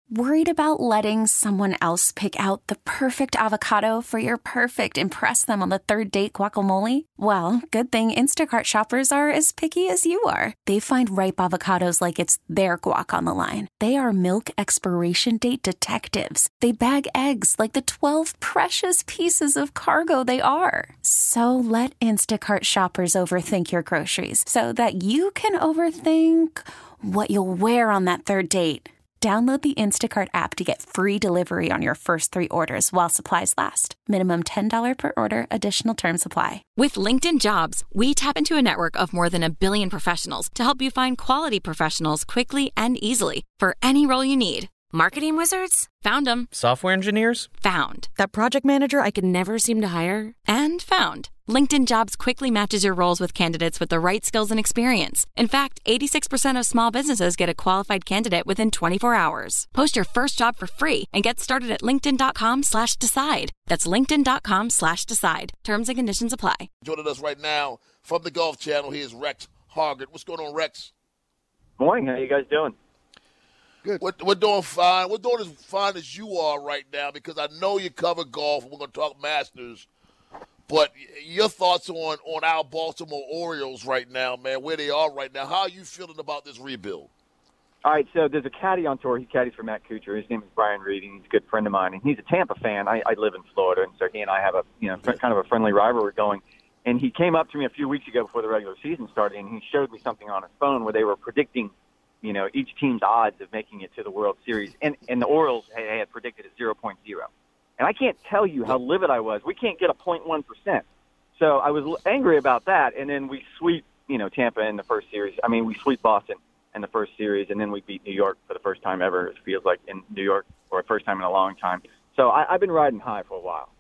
Worried about letting someone else pick out the perfect avocado for your perfect impress them on the third date guacamole? Well, good thing Instacart shoppers are as picky as you are. They find ripe avocados like it's their guac on the line. They are milk expiration date detectives. They bag eggs like the 12 precious pieces of cargo they are. So let Instacart shoppers overthink your groceries so that you can overthink what you'll wear on that third date. Download the Instacart app to get free delivery on your first 3 orders while supplies last. Minimum $10 per order. Additional terms apply. With LinkedIn Jobs, we tap into a network of more than 1 billion professionals to help you find quality professionals quickly and easily for any role you need. Marketing wizards? Found them. Software engineers? Found. That project manager I could never seem to hire? And found. LinkedIn Jobs quickly matches your roles with candidates with the right skills and experience. In fact, 86% of small businesses get a qualified candidate within 24 hours. Post your first job for free and get started at linkedin.com/decide. That's linkedin.com/decide. Terms and conditions apply. Joining us right now from the Golf Channel, here's Rex Hargett. What's going on, Rex? Morning. How you guys doing? Good. We're doing fine. We're doing as fine as you are right now because I know you cover golf. We're going to talk Masters. But your thoughts on our Baltimore Orioles right now, man, where they are right now. How are you feeling about this rebuild? All right, so there's a caddy on tour. He caddies for Matt Kuchar. His name is Brian Reed, and he's a good friend of mine. And he's a Tampa fan. I live in Florida, and so he and I have kind of a friendly rivalry going. And he came up to me a few weeks ago before the regular season started, and he showed me something on his phone where they were predicting, each team's odds of making it to the World Series. And the Orioles had predicted a 0.0. And I can't tell you how livid I was. We can't get a 0.1%. So I was angry about that. And then we sweep, Tampa in the first series. I mean, we sweep Boston in the first series, and then we beat New York for the first time ever, it feels like, in New York, or first time in a long time. So I've been riding high for a while.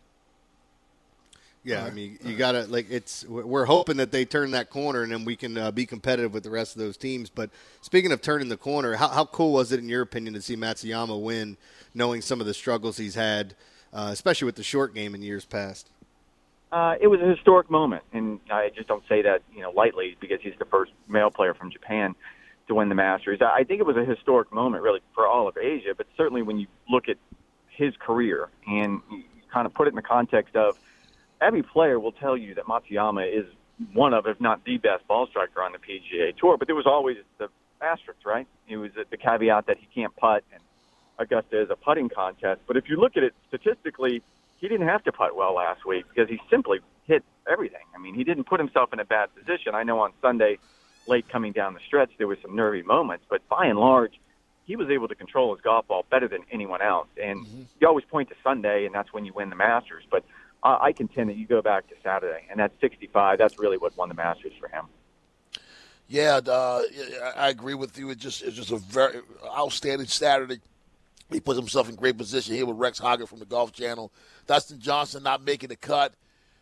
Yeah, I mean, you got to, we're hoping that they turn that corner and then we can be competitive with the rest of those teams. But speaking of turning the corner, how cool was it, in your opinion, to see Matsuyama win, knowing some of the struggles he's had, especially with the short game in years past? It was a historic moment, and I just don't say that, lightly, because he's the first male player from Japan to win the Masters. I think it was a historic moment, really, for all of Asia, but certainly when you look at his career and you kind of put it in the context of, every player will tell you that Matsuyama is one of, if not the best ball striker on the PGA Tour, but there was always the asterisk, right? It was the caveat that he can't putt, and Augusta is a putting contest. But if you look at it statistically, he didn't have to putt well last week because he simply hit everything. I mean, he didn't put himself in a bad position. I know on Sunday, late coming down the stretch, there were some nervy moments, but by and large, he was able to control his golf ball better than anyone else. And you always point to Sunday, and that's when you win the Masters. But I contend that you go back to Saturday, and that's 65. That's really what won the Masters for him. Yeah, I agree with you. It's just a very outstanding Saturday. He puts himself in great position here with Rex Hargett from the Golf Channel. Dustin Johnson not making the cut.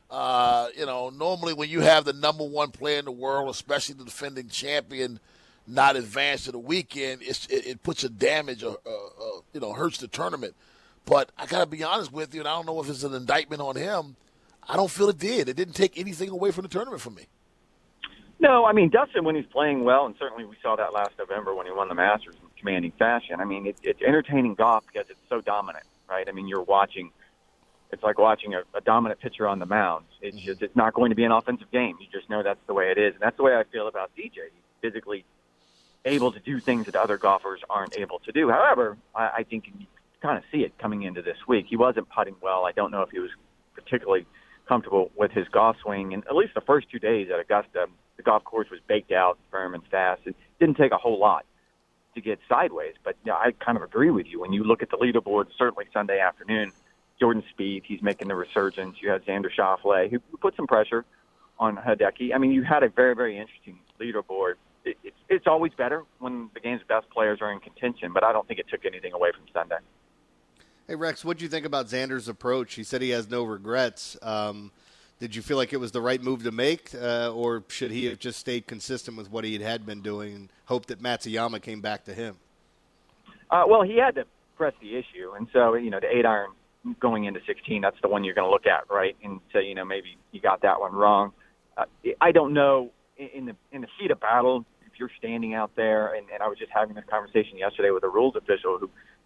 Normally when you have the number one player in the world, especially the defending champion, not advance to the weekend, it puts a damage or hurts the tournament. But I got to be honest with you, and I don't know if it's an indictment on him. I don't feel it did. It didn't take anything away from the tournament for me. No, I mean, Dustin, when he's playing well, and certainly we saw that last November when he won the Masters in commanding fashion. I mean, it's entertaining golf because it's so dominant, right? I mean, it's like watching a dominant pitcher on the mound. It's not going to be an offensive game. You just know that's the way it is. And that's the way I feel about DJ. He's physically able to do things that other golfers aren't able to do. However, I think you kind of see it coming into this week. He wasn't putting well. I don't know if he was particularly comfortable with his golf swing. And at least the first 2 days at Augusta, the golf course was baked out, firm and fast. It didn't take a whole lot to get sideways. But I kind of agree with you. When you look at the leaderboard, certainly Sunday afternoon, Jordan Spieth, he's making the resurgence. You had Xander Schauffele, who put some pressure on Hideki. I mean, you had a very, very interesting leaderboard. It's always better when the game's best players are in contention, but I don't think it took anything away from Sunday. Hey, Rex, what do you think about Xander's approach? He said he has no regrets. Did you feel like it was the right move to make, or should he have just stayed consistent with what he had been doing and hope that Matsuyama came back to him? Well, he had to press the issue, and so, the 8-iron going into 16, that's the one you're going to look at, right, and say, maybe you got that one wrong. I don't know, in the heat of battle, if you're standing out there, and I was just having this conversation yesterday with a rules official who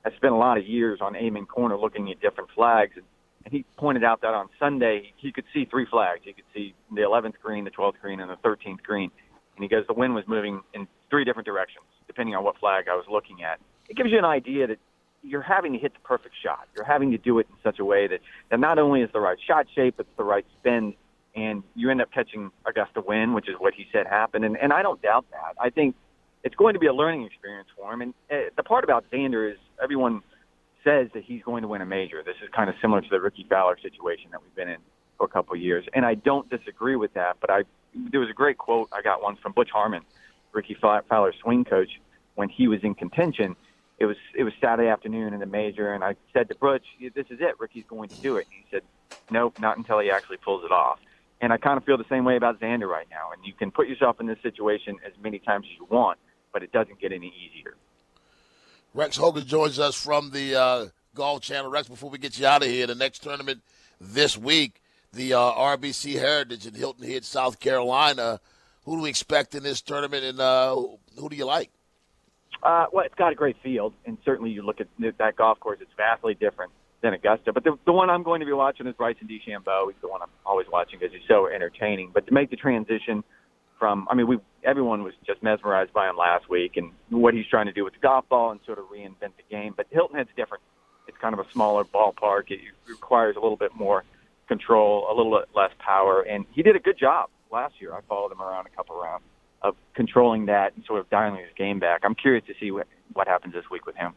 has spent a lot of years on Amen Corner looking at different flags. And he pointed out that on Sunday he could see 3 flags. He could see the 11th green, the 12th green, and the 13th green. And he goes, the wind was moving in 3 different directions, depending on what flag I was looking at. It gives you an idea that you're having to hit the perfect shot. You're having to do it in such a way that not only is the right shot shape, it's the right spin, and you end up catching a gust of wind, which is what he said happened. And I don't doubt that. I think it's going to be a learning experience for him. And the part about Xander is everyone says that he's going to win a major. This is kind of similar to the Ricky Fowler situation that we've been in for a couple of years. And I don't disagree with that, but there was a great quote I got once from Butch Harmon, Ricky Fowler's swing coach, when he was in contention. It was Saturday afternoon in the major, and I said to Butch, this is it, Ricky's going to do it. And he said, nope, not until he actually pulls it off. And I kind of feel the same way about Xander right now. And you can put yourself in this situation as many times as you want, but it doesn't get any easier. Rex Hogan joins us from the Golf Channel. Rex, before we get you out of here, the next tournament this week, the RBC Heritage in Hilton Head, South Carolina. Who do we expect in this tournament, and who do you like? Well, it's got a great field, and certainly you look at that golf course, it's vastly different than Augusta. But the one I'm going to be watching is Bryson DeChambeau. He's the one I'm always watching because he's so entertaining. But to make the transition from, everyone was just mesmerized by him last week and what he's trying to do with the golf ball and sort of reinvent the game. But Hilton Head's different. It's kind of a smaller ballpark. It requires a little bit more control, a little less power. And he did a good job last year. I followed him around a couple of rounds of controlling that and sort of dialing his game back. I'm curious to see what happens this week with him.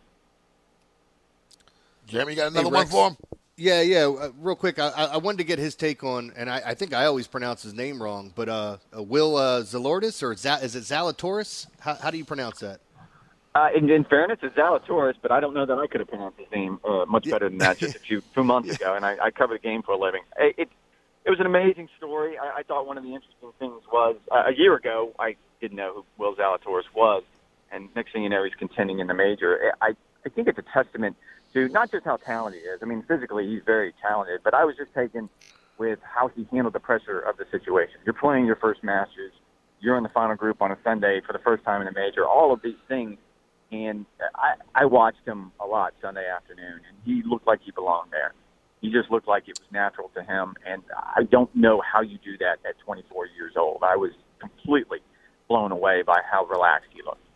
Jeremy, you got another one for him? Yeah. Real quick, I wanted to get his take on, and I think I always pronounce his name wrong, but Will Zalatoris, or is it Zalatoris? How do you pronounce that? In fairness, it's Zalatoris, but I don't know that I could have pronounced his name much better than that just a few months ago, and I covered the game for a living. It was an amazing story. I thought one of the interesting things was a year ago I didn't know who Will Zalatoris was, and next thing you know, he's contending in the major. I think it's a testament to not just how talented he is. I mean, physically he's very talented, but I was just taken with how he handled the pressure of the situation. You're playing your first Masters. You're in the final group on a Sunday for the first time in a major. All of these things, and I watched him a lot Sunday afternoon, and he looked like he belonged there. He just looked like it was natural to him, and I don't know how you do that at 24 years old. I was completely blown away by how relaxed he looked.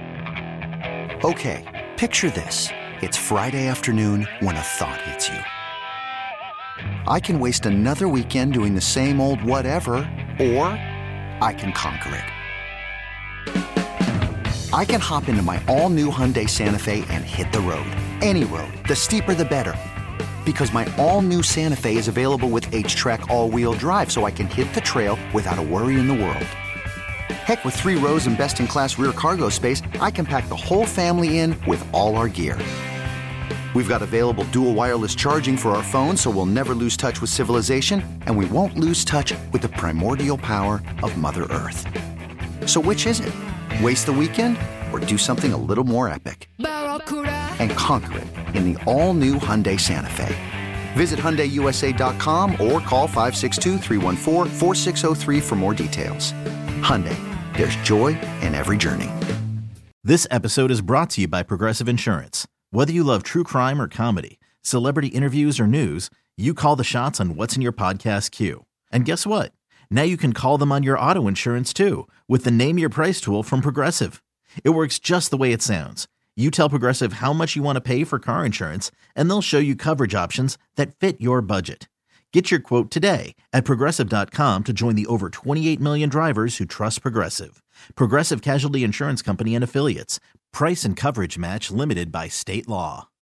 Okay, picture this. It's Friday afternoon when a thought hits you. I can waste another weekend doing the same old whatever, or I can conquer it. I can hop into my all-new Hyundai Santa Fe and hit the road. Any road. The steeper, the better. Because my all-new Santa Fe is available with H-Track all-wheel drive, so I can hit the trail without a worry in the world. Heck, with 3 rows and best-in-class rear cargo space, I can pack the whole family in with all our gear. We've got available dual wireless charging for our phones, so we'll never lose touch with civilization, and we won't lose touch with the primordial power of Mother Earth. So which is it? Waste the weekend or do something a little more epic? And conquer it in the all-new Hyundai Santa Fe. Visit HyundaiUSA.com or call 562-314-4603 for more details. Hyundai, there's joy in every journey. This episode is brought to you by Progressive Insurance. Whether you love true crime or comedy, celebrity interviews or news, you call the shots on what's in your podcast queue. And guess what? Now you can call them on your auto insurance too with the Name Your Price tool from Progressive. It works just the way it sounds. You tell Progressive how much you want to pay for car insurance, and they'll show you coverage options that fit your budget. Get your quote today at Progressive.com to join the over 28 million drivers who trust Progressive. Progressive Casualty Insurance Company and Affiliates. Price and coverage match limited by state law.